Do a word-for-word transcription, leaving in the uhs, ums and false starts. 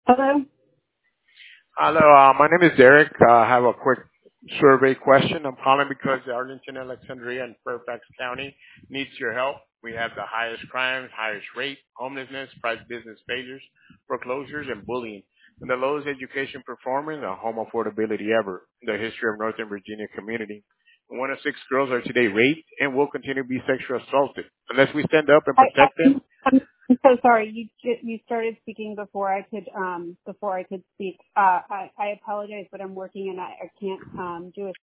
Hello? Hello, uh, my name is Derek. Uh, I have a quick survey question. I'm calling because Arlington, Alexandria, and Fairfax County needs your help. We have the highest crimes, highest rate, homelessness, private business failures, foreclosures, and bullying, and the lowest education performance and home affordability ever in the history of Northern Virginia community. One of six girls are today raped and will continue to be sexually assaulted. Unless we stand up and I, I, protect them, I'm, I'm so sorry. You ju- you started speaking before I could um before I could speak. Uh, I, I apologize, but I'm working and I, I can't um do a